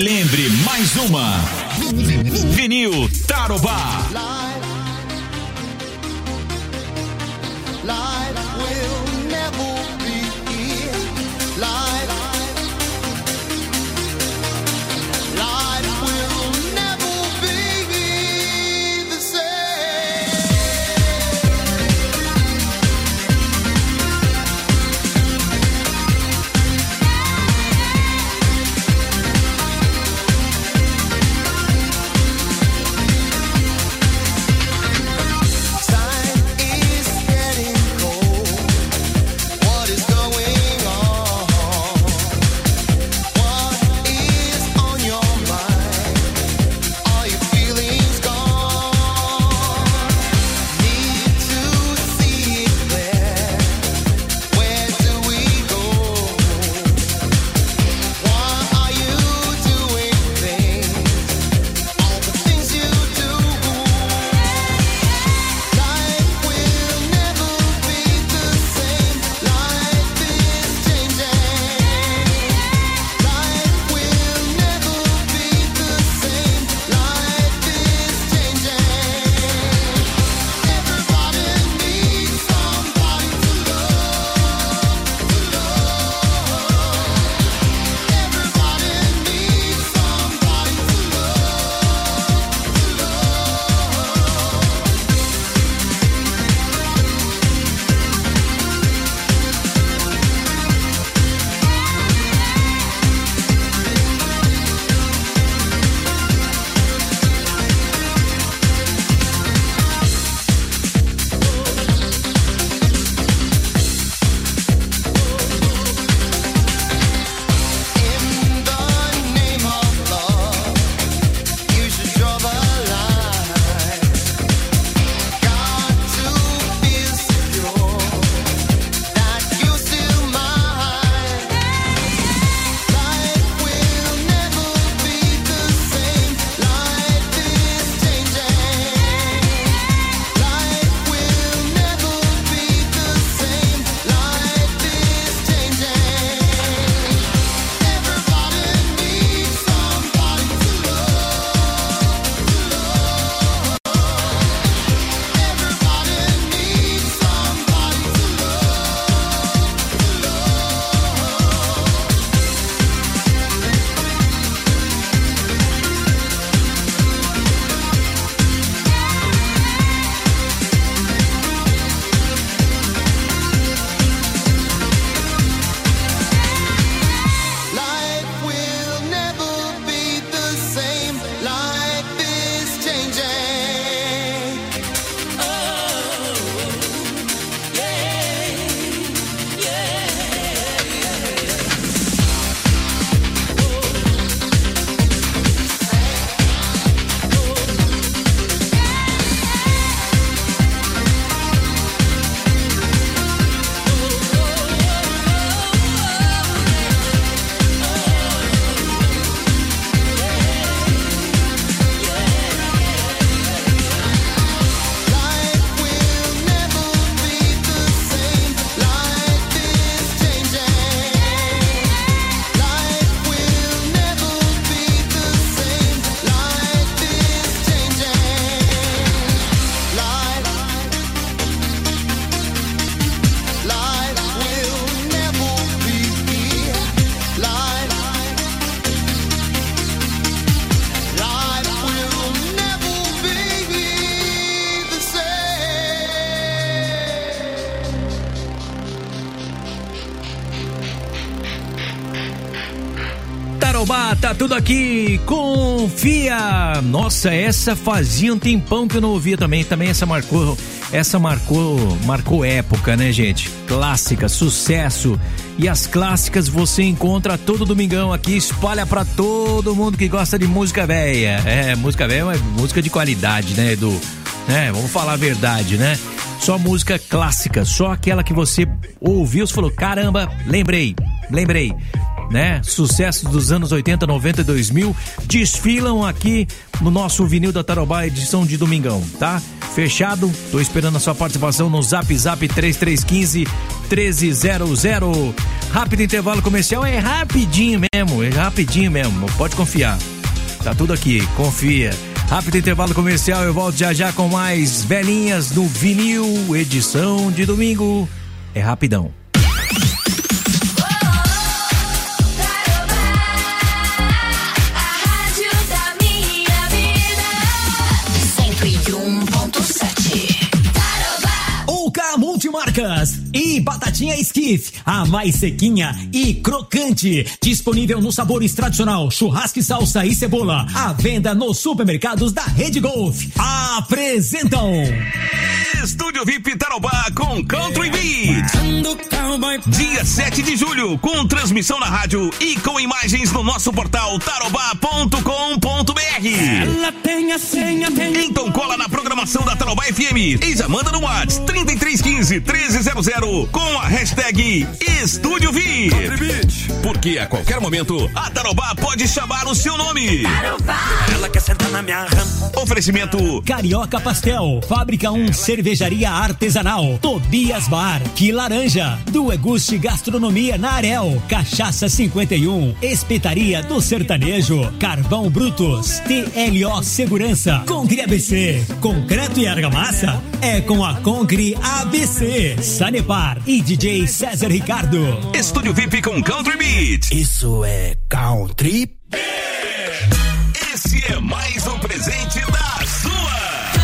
Lembre mais uma. Vinil Tarobá. Tarobá, tá tudo aqui, confia. Nossa, essa fazia um tempão que eu não ouvia também essa marcou época, né, gente? Clássica, sucesso. E as clássicas você encontra todo domingão aqui, espalha pra todo mundo que gosta de música velha. Música velha é música de qualidade, né, Edu? Vamos falar a verdade, né? Só música clássica, só aquela que você ouviu e falou, caramba, lembrei, né? Sucessos dos anos 80, 90 e 2000 desfilam aqui no nosso Vinil da Tarobá, edição de domingão, tá? Fechado, tô esperando a sua participação no Zap 3315 1300. Rápido intervalo comercial, é rapidinho mesmo, pode confiar. Tá tudo aqui, confia. Rápido intervalo comercial, eu volto já com mais velhinhas no vinil, edição de domingo. É rapidão. Multimarcas e batatinha Skiff, a mais sequinha e crocante, disponível nos sabores tradicional, churrasco, salsa e cebola, à venda nos supermercados da Rede Golf. Apresentam Estúdio VIP Tarobá com Country Beat. Dia 7 de julho, com transmissão na rádio e com imagens no nosso portal tarobá.com.br. Então cola na programação da Tarobá FM e já manda no WhatsApp 3315-1300 com a hashtag Estúdio VIP. Porque a qualquer momento a Tarobá pode chamar o seu nome. Tarobá. Ela quer sentar na minha rama. Oferecimento Carioca Pastel, Fábrica 1 Cervejaria Artesanal, Tobias Bar, Que Laranja, do Eguste Gastronomia na Arel, Cachaça 51, Espetaria do Sertanejo, Carvão Brutus, TLO Segurança, Concre ABC, concreto e argamassa é com a Concre ABC, Sanepar e DJ César Ricardo. Estúdio VIP com Country Beat. Isso é Country. Esse é mais um presente da sua.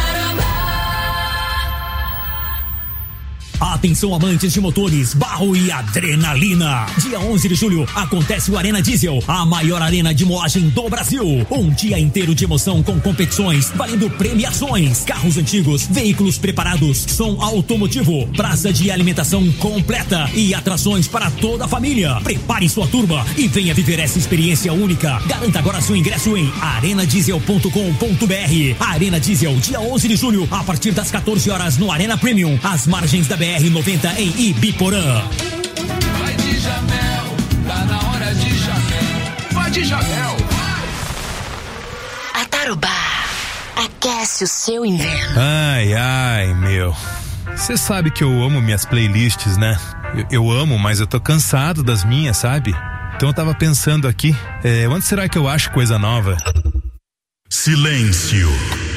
Atenção, amantes de motores, barro e adrenalina. Dia 11 de julho acontece o Arena Diesel, a maior arena de moagem do Brasil. Um dia inteiro de emoção com competições, valendo premiações, carros antigos, veículos preparados, som automotivo, praça de alimentação completa e atrações para toda a família. Prepare sua turma e venha viver essa experiência única. Garanta agora seu ingresso em arenadiesel.com.br. Arena Diesel, dia 11 de julho, a partir das 14 horas no Arena Premium, às margens da BR-90 em Ibiporã. Vai de Jamel, tá na hora de Jamel. Vai de Jamel, vai! A Tarobá aquece o seu inverno. Ai, meu. Você sabe que eu amo minhas playlists, né? Eu amo, mas eu tô cansado das minhas, sabe? Então eu tava pensando aqui, onde será que eu acho coisa nova? Silêncio.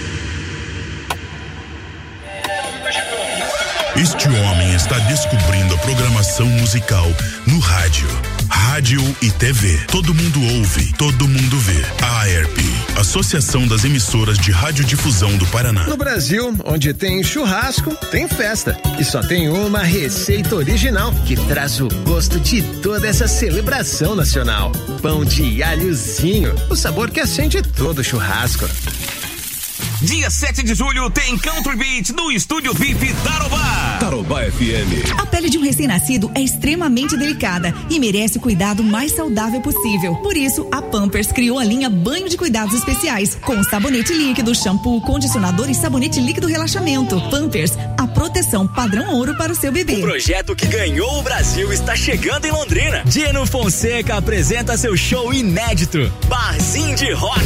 Este homem está descobrindo a programação musical no rádio e TV. Todo mundo ouve, todo mundo vê. A AERP, Associação das Emissoras de Radiodifusão do Paraná. No Brasil, onde tem churrasco, tem festa. E só tem uma receita original que traz o gosto de toda essa celebração nacional. Pão de alhozinho, o sabor que acende todo churrasco. Dia 7 de julho tem Country Beat no Estúdio VIP Tarobá. Tarobá FM. A pele de um recém-nascido é extremamente delicada e merece o cuidado mais saudável possível. Por isso, a Pampers criou a linha Banho de Cuidados Especiais, com sabonete líquido, shampoo, condicionador e sabonete líquido relaxamento. Pampers, a proteção padrão ouro para o seu bebê. O projeto que ganhou o Brasil está chegando em Londrina. Dino Fonseca apresenta seu show inédito, Barzinho de Rock.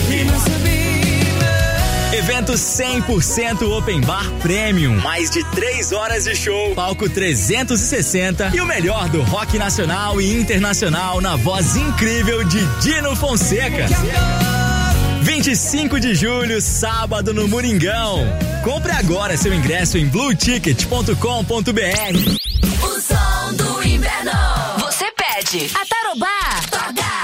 Evento 100% Open Bar Premium. Mais de 3 horas de show, palco 360 e o melhor do rock nacional e internacional na voz incrível de Dino Fonseca. 25 de julho, sábado no Moringão. Compre agora seu ingresso em blueticket.com.br. O som do inverno. Você pede. A Tarobá toca.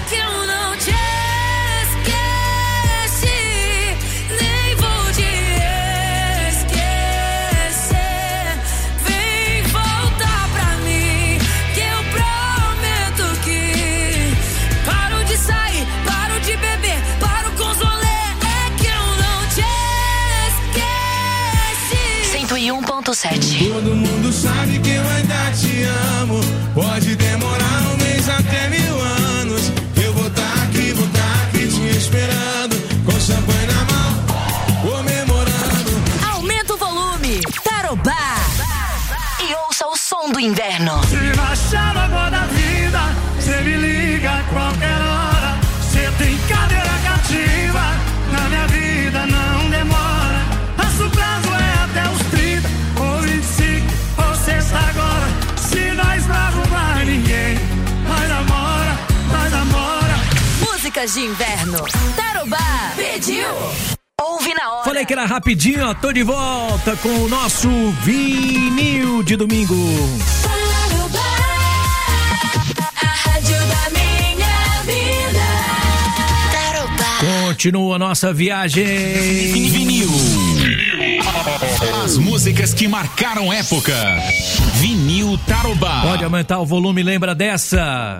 Todo mundo sabe que eu ainda te amo. Pode demorar um mês até 1000 anos. Eu vou tá aqui te esperando, com champanhe na mão, comemorando. Aumenta o volume, Tarobá, e ouça o som do inverno. Se baixar na boa da vida, cê me liga a qualquer hora. Cê tem cadeira cativa, na minha vida não demora. Nosso prazo é até os 30 ou 25, ou sexta agora. Se nós não arrumar ninguém, horas de inverno. Tarobá pediu. Ouve na hora. Falei que era rapidinho, ó. Tô de volta com o nosso vinil de domingo. Tarobá, a rádio da minha vida. Tarobá. Continua a nossa viagem. Vinil. As músicas que marcaram época. Vinil Tarobá. Pode aumentar o volume, lembra dessa?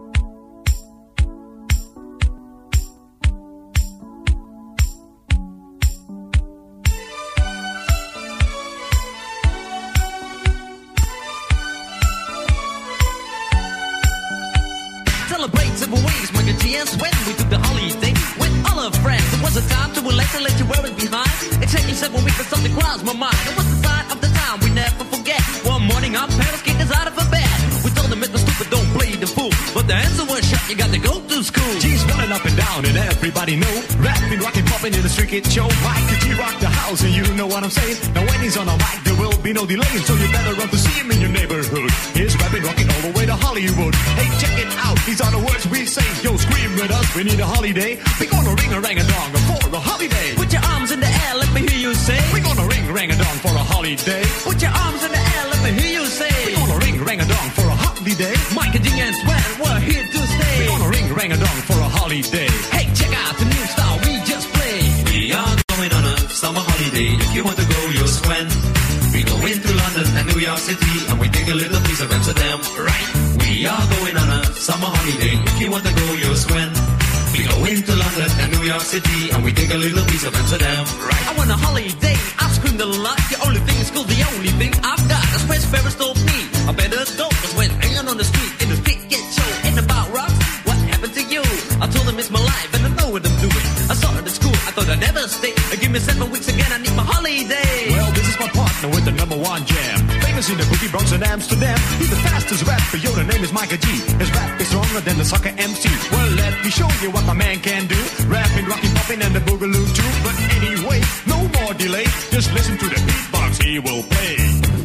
Celebrate several ways, my good chance when we took the holiday with all our friends. It was a time to relax and let you wear it behind. It's taking several weeks and something crossed my mind. It was the sign of the time we never forget. One morning our parents kicked us out of a bed. We told them it's no stupid, don't play the fool. But the answer was shut, you got to go to school. G's running up and down and everybody know. Rapping, rocking, popping in the street kid show. Mike the G rock the house and you know what I'm saying. Now when he's on a mic there will be no delay. So you better run to see him in your neighborhood. He's rapping, rocking all the way to Hollywood. Hey, check it out, these are the words we say. Yo, scream with us, we need a holiday. We gonna ring a rang a dong for a holiday. Put your arms in the air, let me hear you say. We gonna ring rang a dong for a holiday. Put your arms in the air, let me hear you say. We gonna ring rang a dong for a holiday. Mike and G and Sven, we're here to stay. We gonna ring rang a dong for a holiday. Hey, check out the new style we just played. We are going on a summer holiday. If you want to go, you'll swim. We go into London and New York City, and we take a little piece of Amsterdam, right? We are going on a summer holiday. If you want to go, you'll swim. We go into London and New York City, and we take a little piece of Amsterdam, right? I want a holiday, I screamed a lot. The only thing is cool, the only thing I've got. That's where Ferris told me I better go. Cause when hanging on the street, in the street get show, in about rocks, what happened to you? I told them it's my life and I know what I'm doing. I saw it at school, I thought I'd never stay. Give me 7 weeks again, I need my holiday. Well, this is my partner with the #1 jam. Famous in the boogie Bronx and Amsterdam. He's the fastest rapper, yo, the name is Micah G. His rap is stronger than the soccer MC. Well, let me show you what my man can do. Rapping, rocking, popping, and the boogaloo too. But anyway, no more delay. Just listen to the beatbox he will play.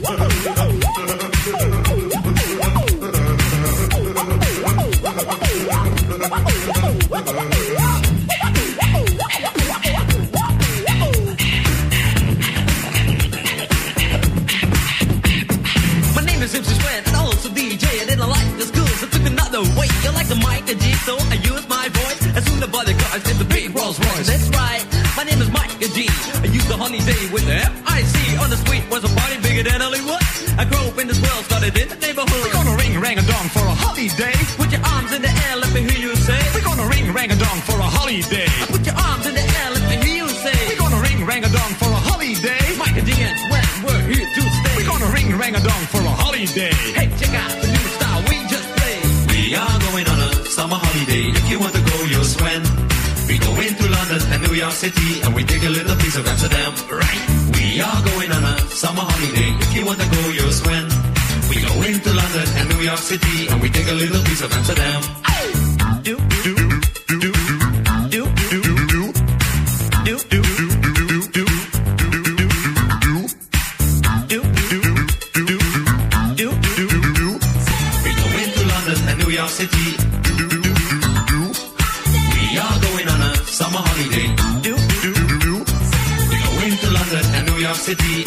My name is MC Sven and also DJ. I didn't like the schools, I took another way. You like the mic and G, so I use my voice. As soon as the body cars in the big Rolls Royce. That's right, my name is Mike and G. I used the holiday with the F-I-C. On the street was a party bigger than Hollywood. I grew up in this world, started in the neighborhood. We're gonna ring rang a dong for a holiday. Put your arms in the air, let me hear you say. We're gonna ring rang a dong for a holiday. Put your arms in the air, let me hear you say. We're gonna ring rang a dong for a holiday. Mike and G and Sven, we're here to stay. We're gonna ring rang a dong for a holiday. Hey, check out the new style we just played. We are going on a summer holiday. If you want to go, you'll swim. We go into London and New York City, and we take a little piece of Amsterdam, right? We are going on a summer holiday. If you want to go, you'll swim. We go into London and New York City, and we take a little piece of Amsterdam. Do, do, do, do, do, do, do, do, We go into London and New York City. We are going on a summer holiday. We go into London and New York City.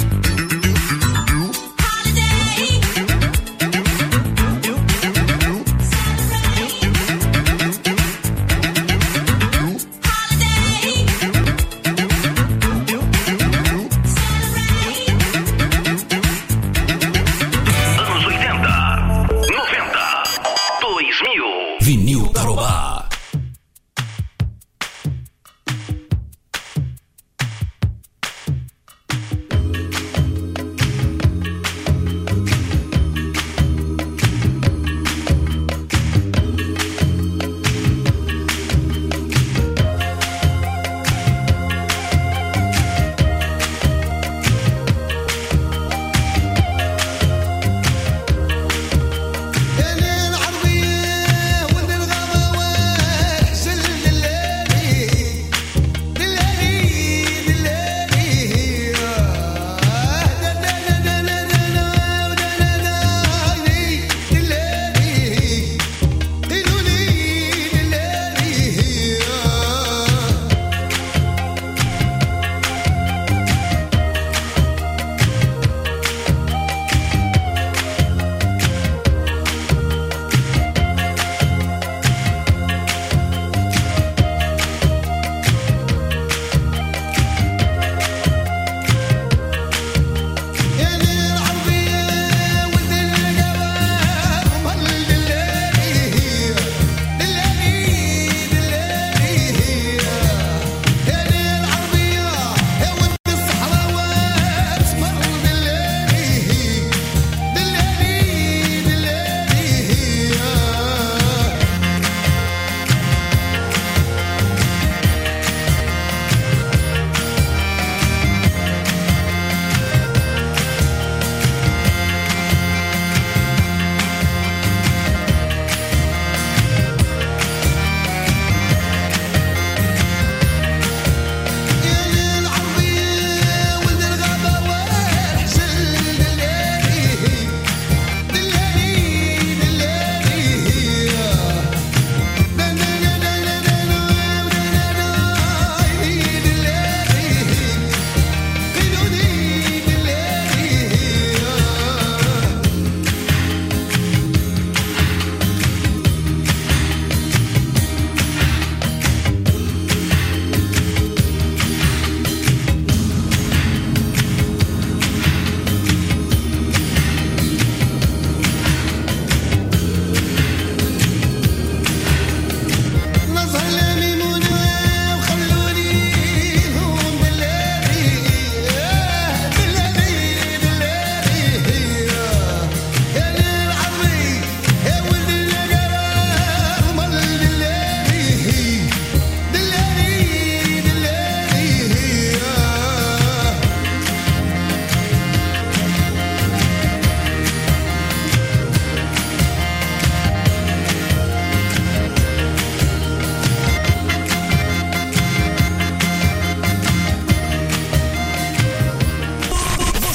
Vinil Tarobá.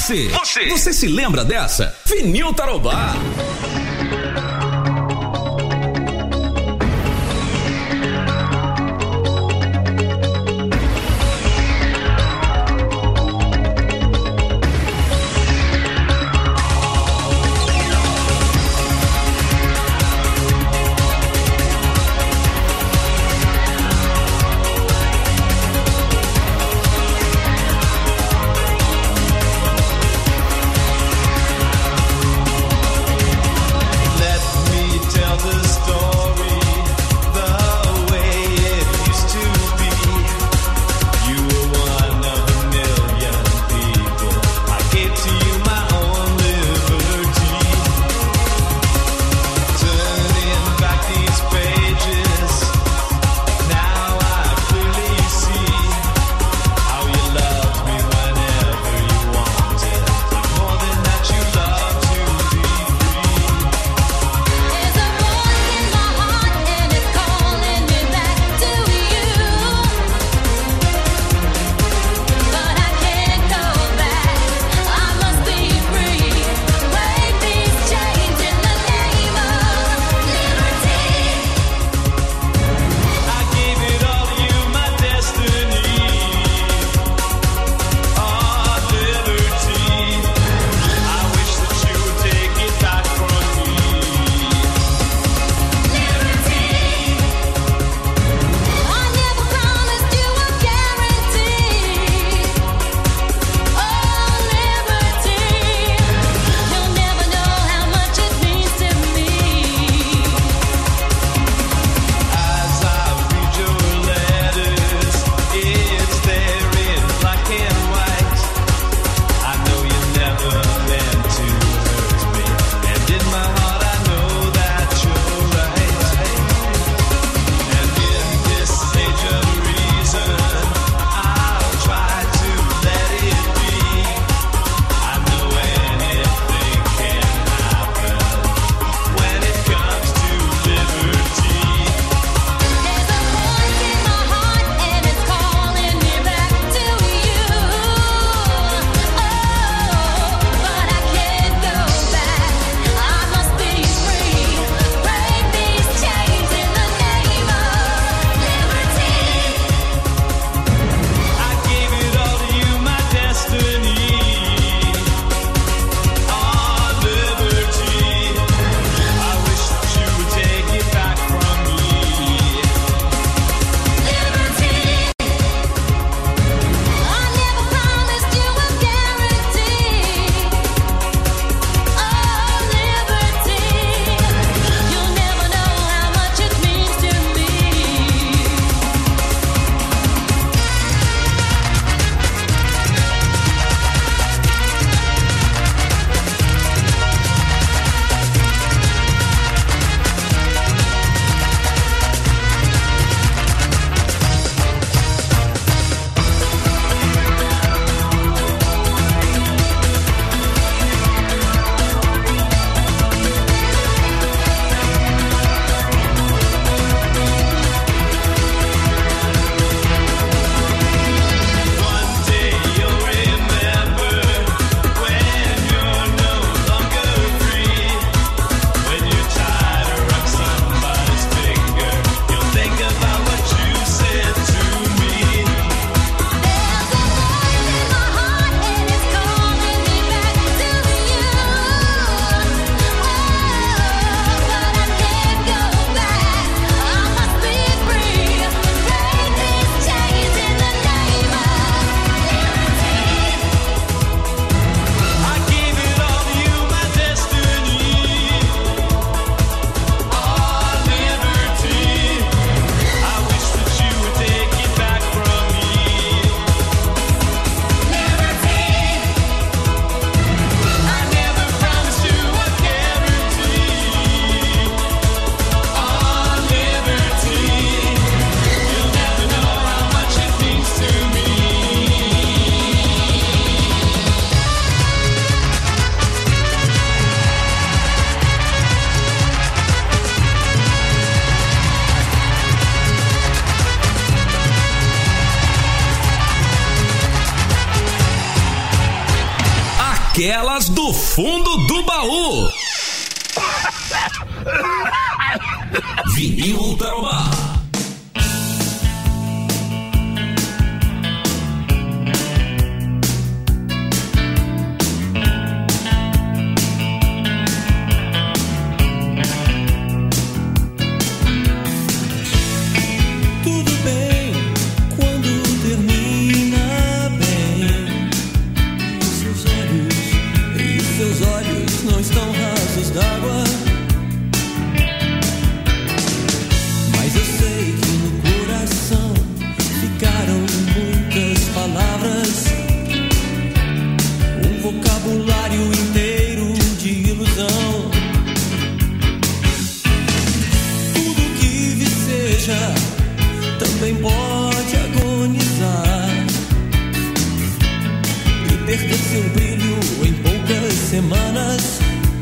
Você se lembra dessa? Vinil Tarobá. Aquelas do fundo do baú. Vinil Tarobá. Também pode agonizar e perder seu brilho em poucas semanas.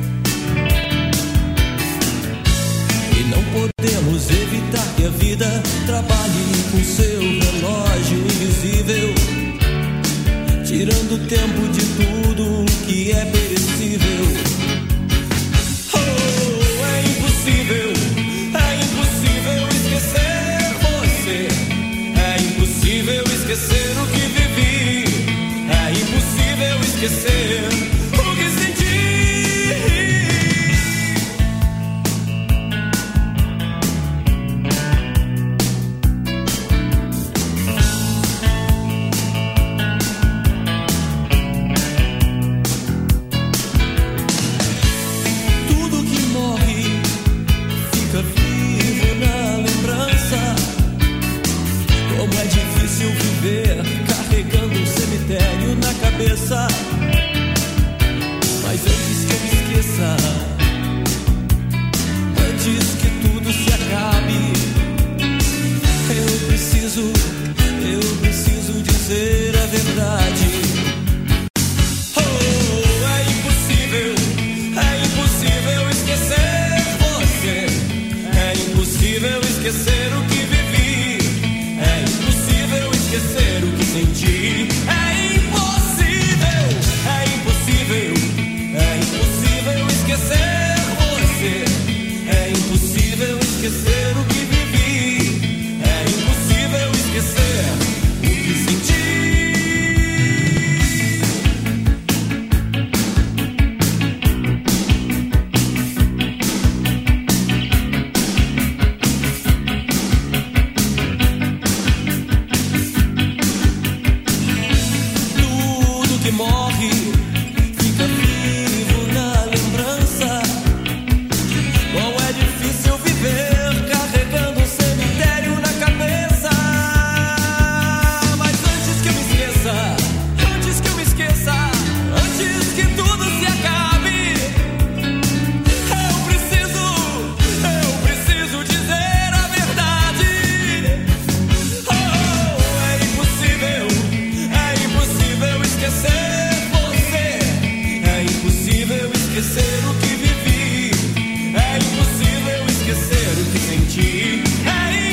E não podemos evitar que a vida trabalhe com seu relógio invisível, tirando tempo de tudo que é perecível. Oh, é impossível esquecer você. É impossível esquecer o que vivi. É impossível esquecer o que senti. Tudo que morre fica vivo na lembrança. Como é difícil viver carregando um cemitério na cabeça. Mas antes que eu me esqueça, antes que tudo se acabe, eu preciso dizer a verdade. Oh, é impossível esquecer você. É impossível esquecer o que vivi. É impossível esquecer o que senti. É impossível esquecer você. É impossível esquecer o que vivi. É impossível esquecer o que senti. Tudo que morre fica vivo na lembrança. Como é difícil viver carregando um cemitério na cabeça. Mas antes que eu me esqueça, antes que tudo se acabe, eu preciso dizer a verdade. Oh, é impossível esquecer você. É impossível esquecer o que vivi. É impossível esquecer o que senti. É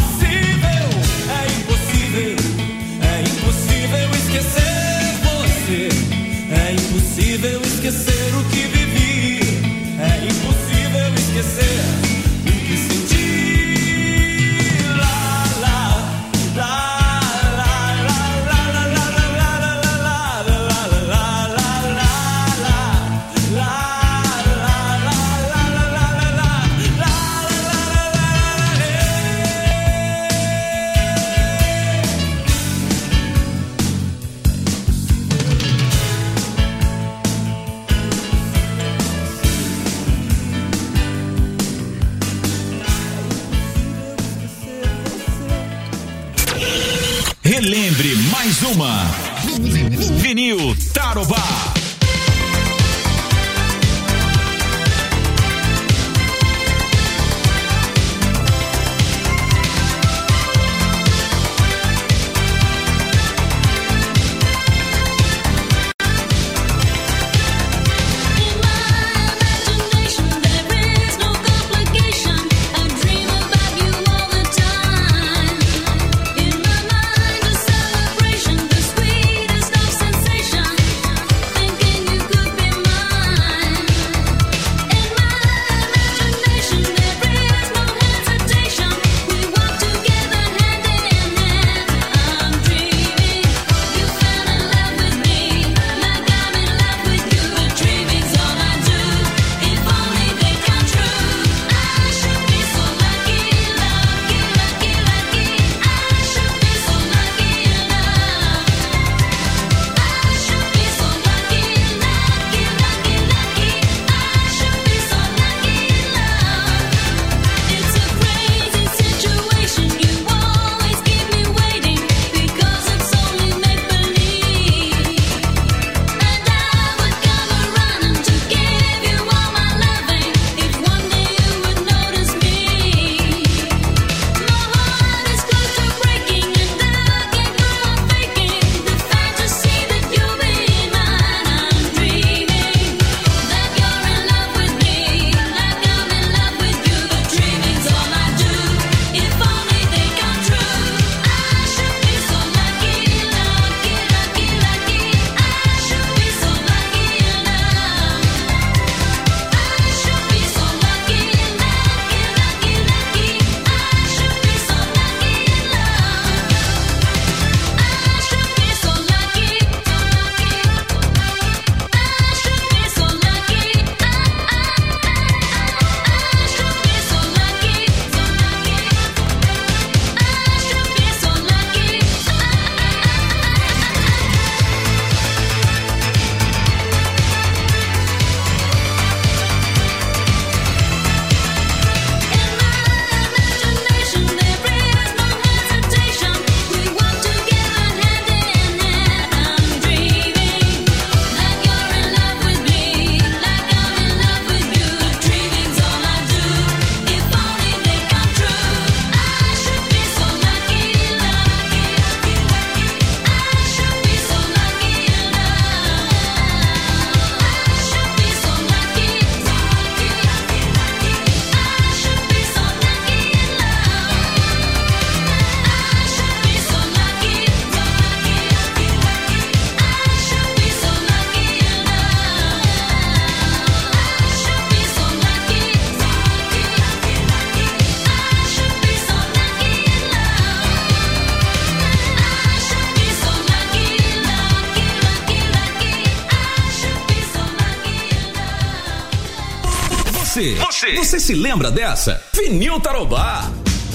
impossível esquecer você. É impossível esquecer o que vivi. É impossível esquecer o que senti. Lá, lá, lá, lá, lá, lá, lá, lá, Relembre mais uma. Vinil Tarobá. Celebration, the sweetest of sensation. Thinking Você se lembra dessa? Vinil Tarobá.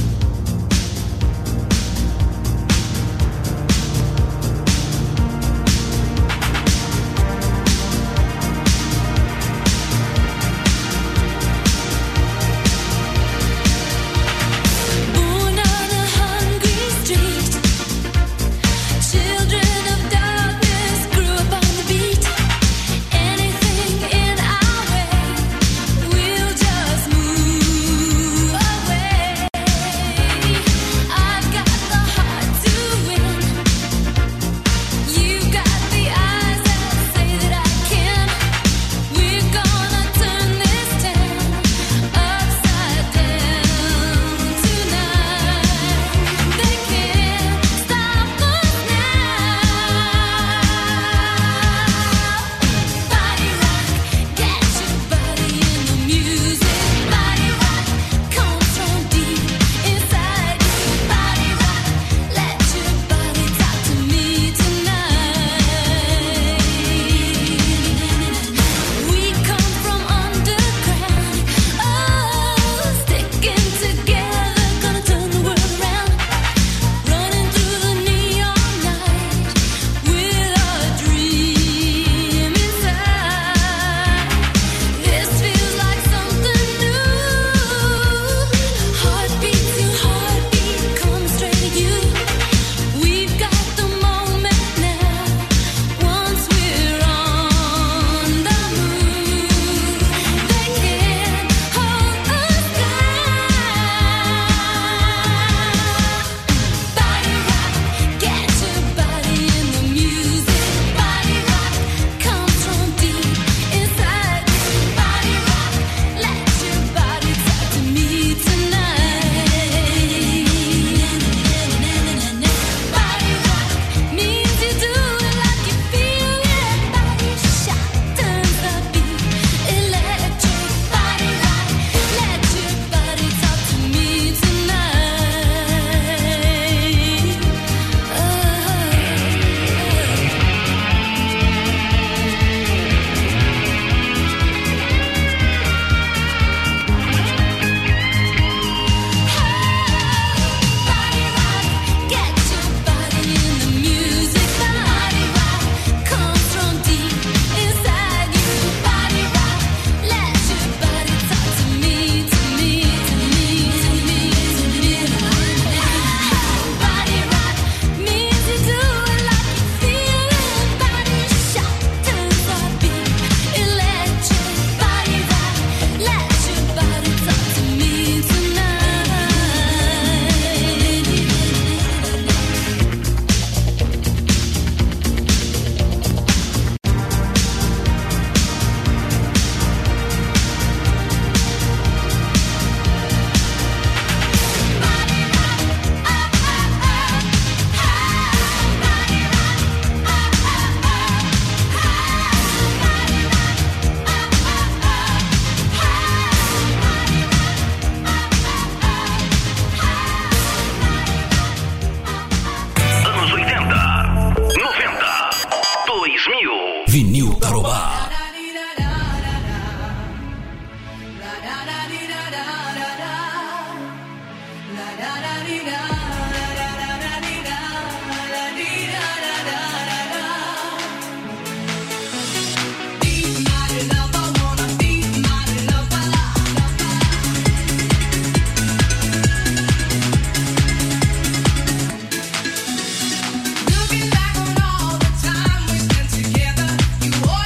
Vinil Tarobá. Looking back on all the time we spent together, you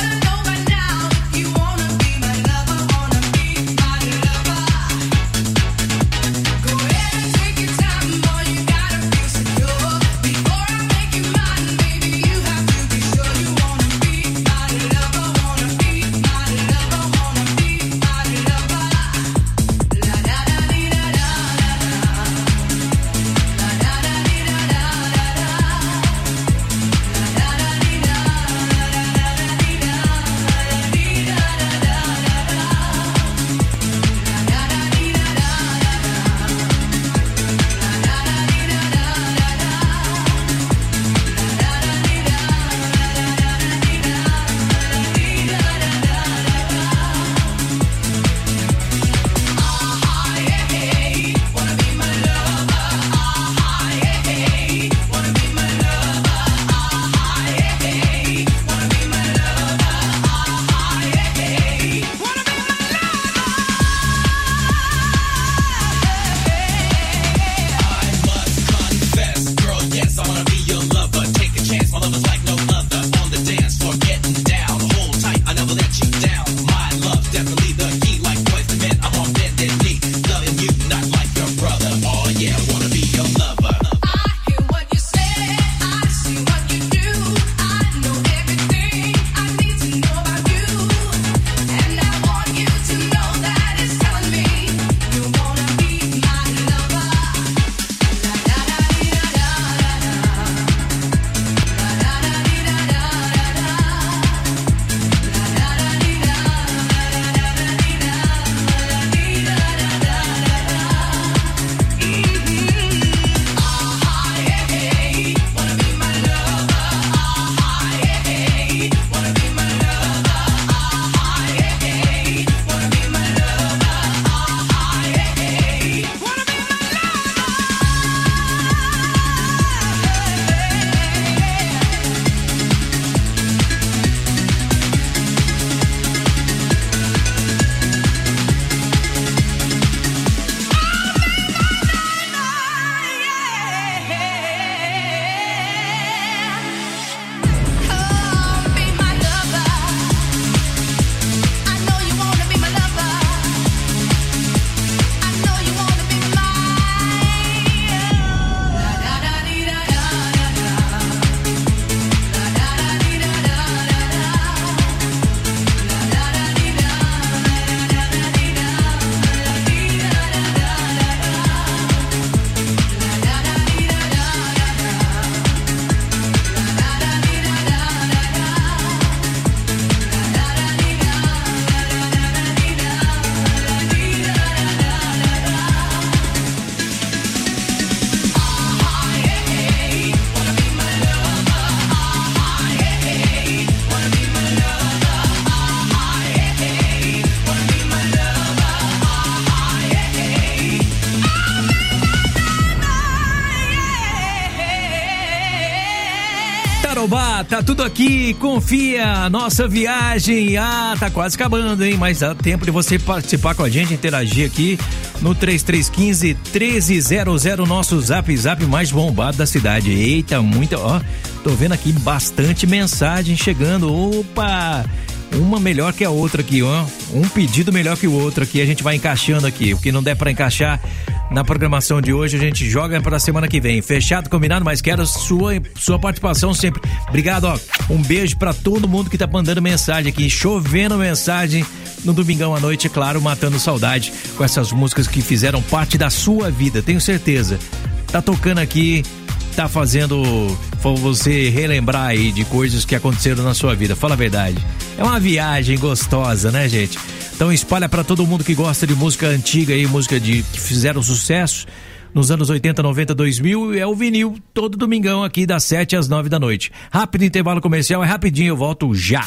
Tarobá, tá tudo aqui, confia, nossa viagem, tá quase acabando, hein, mas dá tempo de você participar com a gente, interagir aqui no 3315-1300, nosso zap mais bombado da cidade. Eita, muita, tô vendo aqui bastante mensagem chegando, opa, uma melhor que a outra aqui, um pedido melhor que o outro aqui, a gente vai encaixando aqui, o que não der pra encaixar na programação de hoje, a gente joga pra semana que vem. Fechado, combinado? Mas quero sua participação sempre. Obrigado, um beijo pra todo mundo que tá mandando mensagem aqui, chovendo mensagem no domingão à noite, claro, matando saudade com essas músicas que fizeram parte da sua vida, tenho certeza. Tá tocando aqui, tá fazendo você relembrar aí de coisas que aconteceram na sua vida, fala a verdade. É uma viagem gostosa, né, gente? Então espalha pra todo mundo que gosta de música antiga aí, música que fizeram sucesso nos anos 80, 90, 2000, é o vinil todo domingão aqui das 7 às 9 da noite. Rápido intervalo comercial, é rapidinho, eu volto já.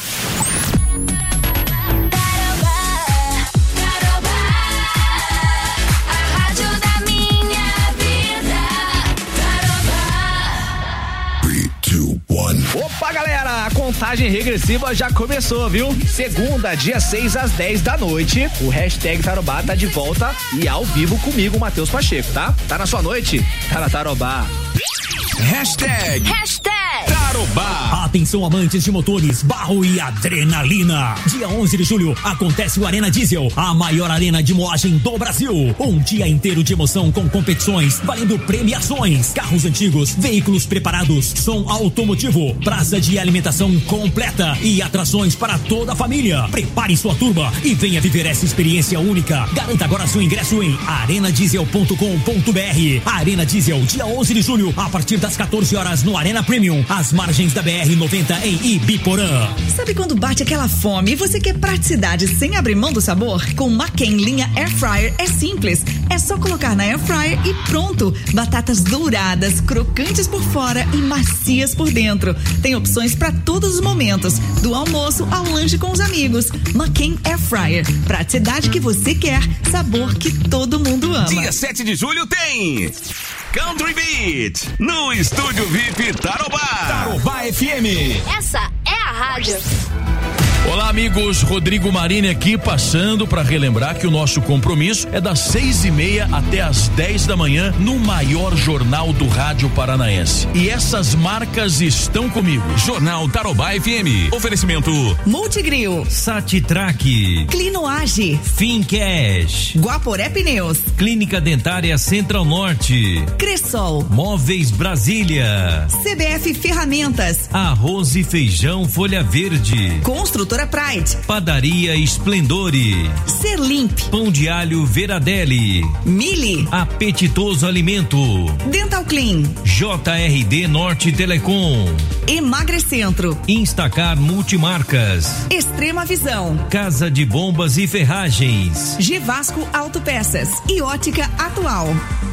Opa, galera, a contagem regressiva já começou, viu? Segunda, dia 6 às 10 da noite, o hashtag Tarobá tá de volta e ao vivo comigo, Matheus Pacheco, tá? Tá na sua noite? Tá na Tarobá. Hashtag Tarobá. Atenção, amantes de motores, barro e adrenalina. Dia 11 de julho acontece o Arena Diesel, a maior arena de moagem do Brasil. Um dia inteiro de emoção com competições, valendo premiações, carros antigos, veículos preparados, som automotivo, praça de alimentação completa e atrações para toda a família. Prepare sua turma e venha viver essa experiência única. Garanta agora seu ingresso em arenadiesel.com.br. Arena Diesel, dia 11 de julho, a partir das 14 horas no Arena Premium, às margens da BR-90 em Ibiporã. Sabe quando bate aquela fome e você quer praticidade sem abrir mão do sabor? Com McCain linha Air Fryer é simples. É só colocar na Air Fryer e pronto. Batatas douradas, crocantes por fora e macias por dentro. Tem opções para todos os momentos, do almoço ao lanche com os amigos. McCain Air Fryer. Praticidade que você quer, sabor que todo mundo ama. Dia 7 de julho tem Country Beat no Estúdio VIP Tarobá. Tarobá FM. Essa é a rádio. Olá, amigos, Rodrigo Marini aqui, passando para relembrar que o nosso compromisso é das 6:30 até as 10 da manhã no maior jornal do rádio paranaense. E essas marcas estão comigo. Jornal Tarobá FM. Oferecimento Multigril, Satitrack, Clinoage, Fincash, Guaporé Pneus, Clínica Dentária Central Norte, Cressol, Móveis Brasília, CBF Ferramentas, Arroz e Feijão Folha Verde, Construtora Pride, Padaria Esplendore, Serlimp, Pão de Alho Veradelli, Mili, Apetitoso Alimento, Dental Clean, JRD Norte Telecom, Emagrecentro, Instacar Multimarcas, Extrema Visão, Casa de Bombas e Ferragens, Givasco Autopeças e Ótica Atual.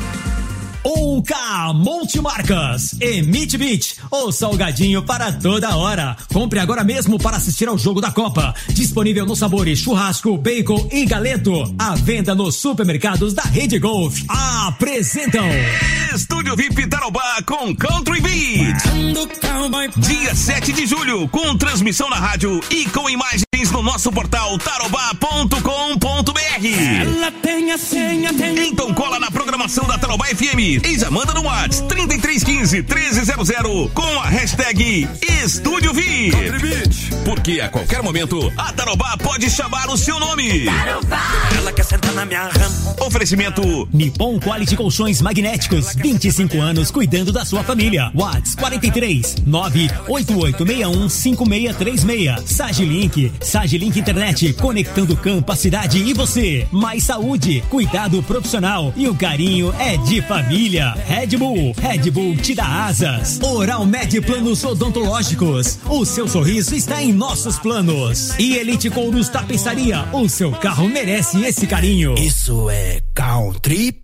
Ouca Multimarcas, Emite Beat, o salgadinho para toda hora. Compre agora mesmo para assistir ao jogo da Copa. Disponível nos sabores churrasco, bacon e galeto. À venda nos supermercados da Rede Golf. Apresentam Estúdio VIP Tarobá com Country Beat. Dia 7 de julho, com transmissão na rádio e com imagens no nosso portal tarobá.com.br. Ela tem a senha, Então cola na programação da Tarobá FM e já manda no WhatsApp 3315-1300 com a hashtag Estúdio VIP. Porque a qualquer momento a Tarobá pode chamar o seu nome. Tarobá. Ela quer sentar na minha rama. Oferecimento Nippon Quality Colchões Magnéticos, 25 anos cuidando da sua família. WhatsApp 43 98861 5636. Sagilink Internet, conectando campo, a cidade e você. Mais saúde, cuidado profissional e o carinho é de família. Red Bull te dá asas. Oral Med Planos Odontológicos, o seu sorriso está em nossos planos. E Elite Couros Tapeçaria, o seu carro merece esse carinho. Isso é Country.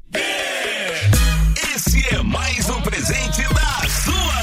Esse é mais um presente da sua.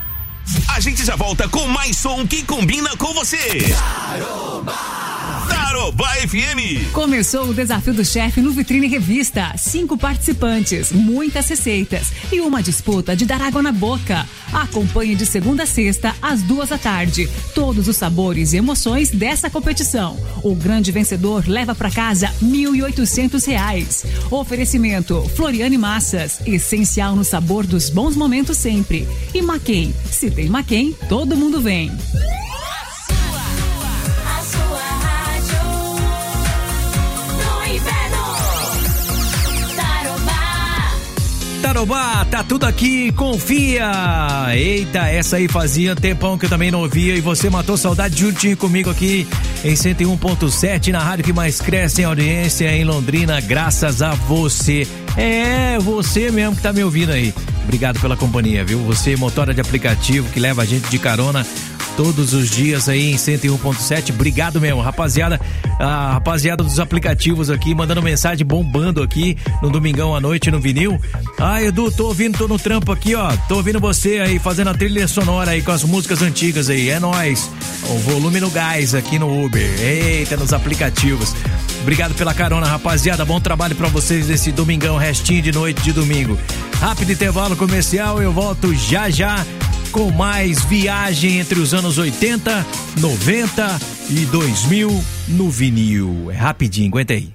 A gente já volta com mais som que combina com você. Tarobá. Tarobá FM. Começou o Desafio do Chefe no Vitrine Revista. 5 participantes, muitas receitas e uma disputa de dar água na boca. Acompanhe de segunda a sexta, às 14h. Todos os sabores e emoções dessa competição. O grande vencedor leva para casa R$1.800. Oferecimento Floriane Massas, essencial no sabor dos bons momentos sempre. E Maquem, se tem Maquem, todo mundo vem. Tarobá, tá tudo aqui, confia. Eita, essa aí fazia tempão que eu também não ouvia e você matou saudade juntinho comigo aqui em 101.7, na rádio que mais cresce em audiência em Londrina, graças a você. É, você mesmo que tá me ouvindo aí. Obrigado pela companhia, viu? Você, motora de aplicativo que leva a gente de carona todos os dias aí em 101.7, obrigado mesmo, rapaziada. A rapaziada dos aplicativos aqui mandando mensagem, bombando aqui no domingão à noite no vinil. Edu, tô ouvindo, tô no trampo aqui, ó, tô ouvindo você aí fazendo a trilha sonora aí com as músicas antigas aí, é nóis. O volume no gás aqui no Uber, eita, nos aplicativos. Obrigado pela carona, rapaziada, bom trabalho pra vocês nesse domingão, restinho de noite de domingo. Rápido intervalo comercial, eu volto já com mais viagem entre os anos 80, 90 e 2000 no vinil. É rapidinho, aguenta aí.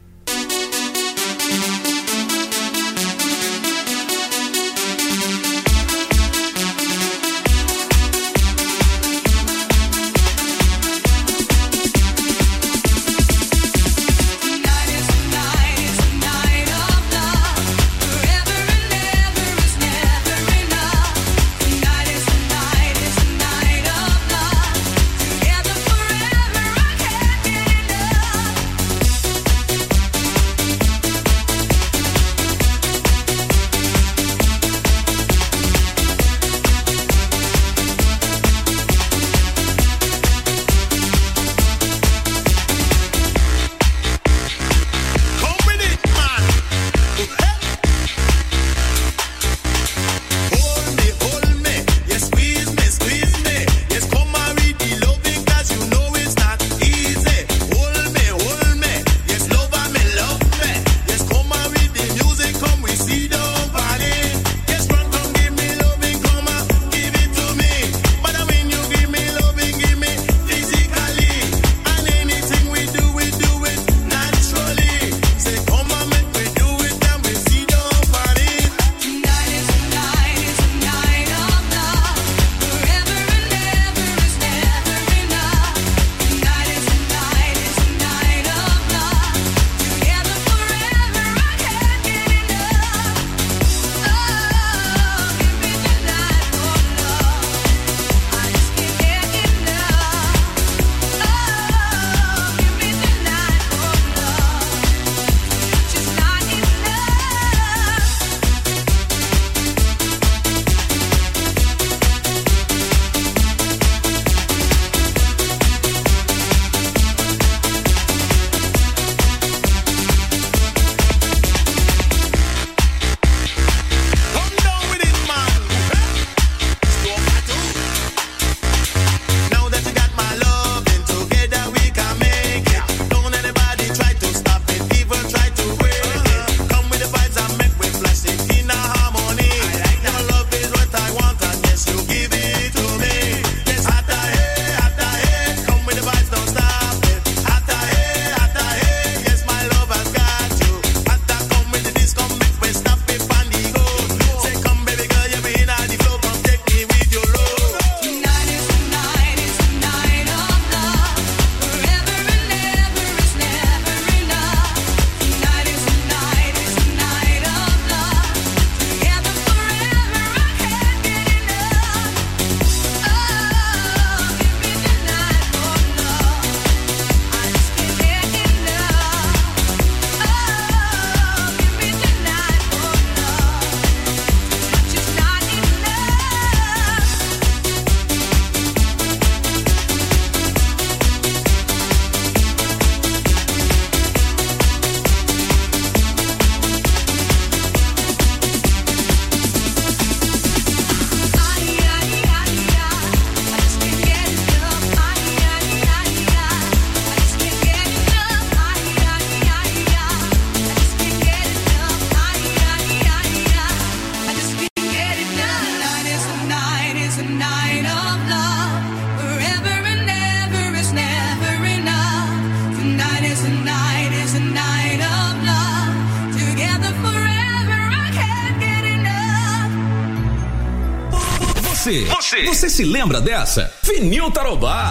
Você se lembra dessa? Vinil Tarobá.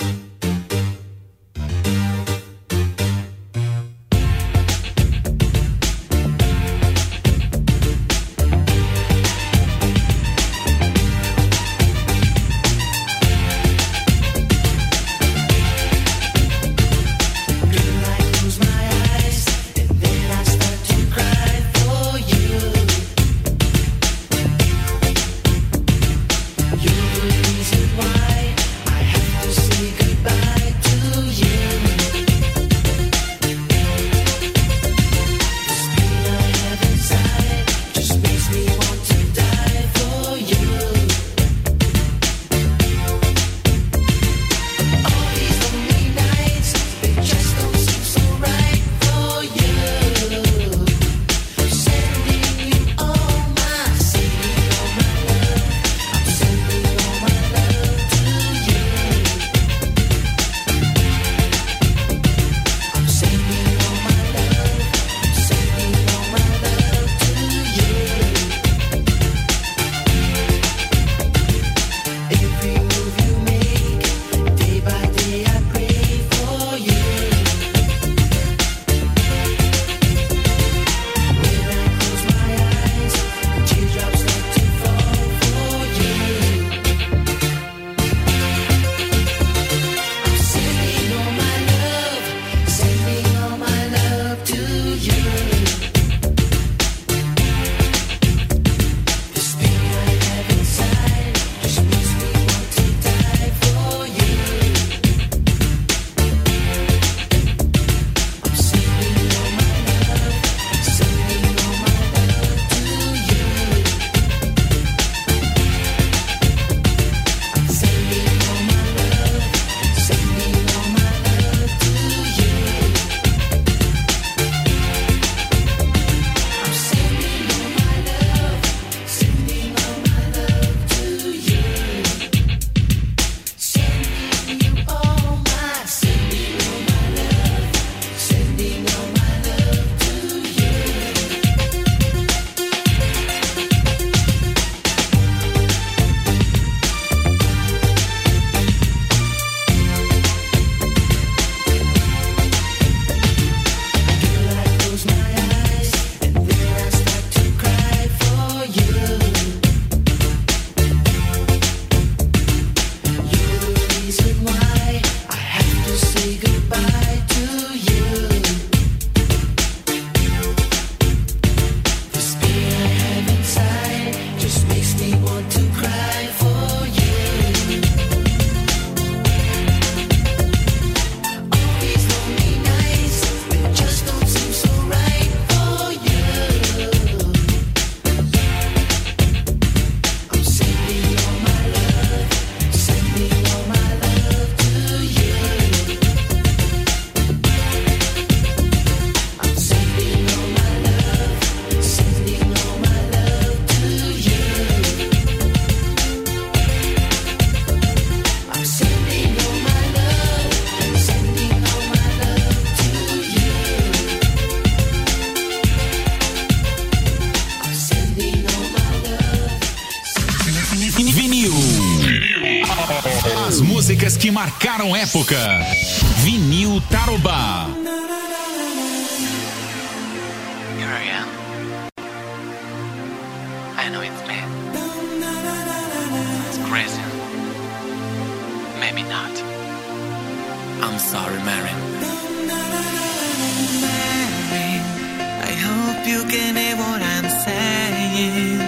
As músicas que marcaram época. Vinil Tarobá. Here I am. I know it's bad. It's crazy. Maybe not. I'm sorry, Mary. Mary, I hope you can hear what I'm saying.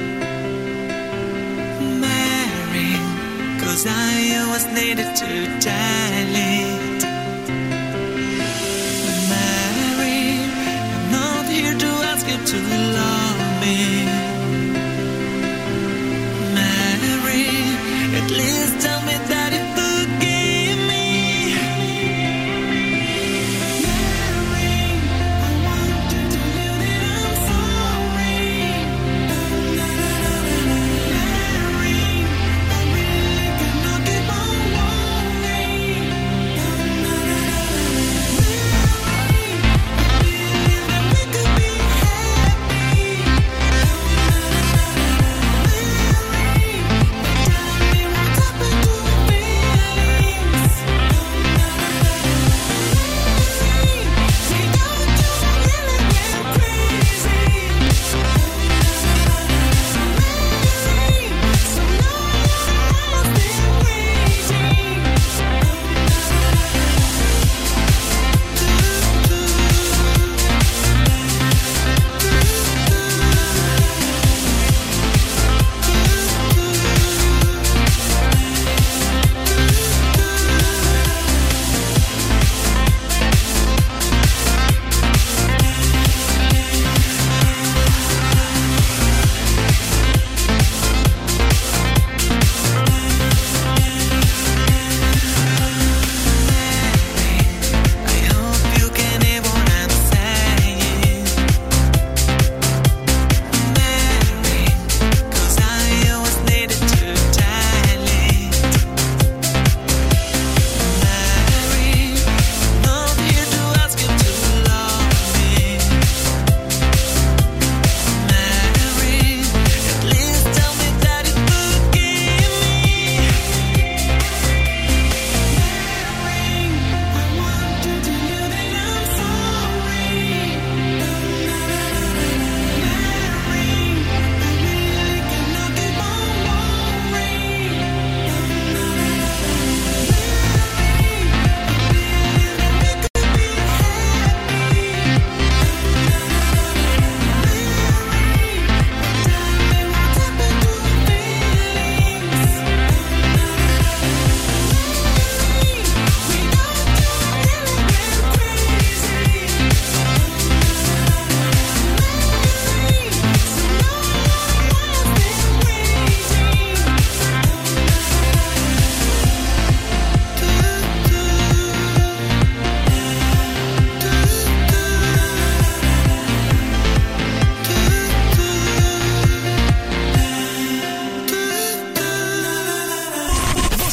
Mary, 'cause I always needed to tell it. Mary, I'm not here to ask you to love me. Mary, at least tell me that you forgive me. Mary, I want to tell you that I'm sorry. Mary, I really cannot keep on worrying. Mary, I believe that we could be happy. Mary,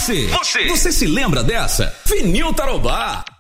Você se lembra dessa? Vinil Tarobá.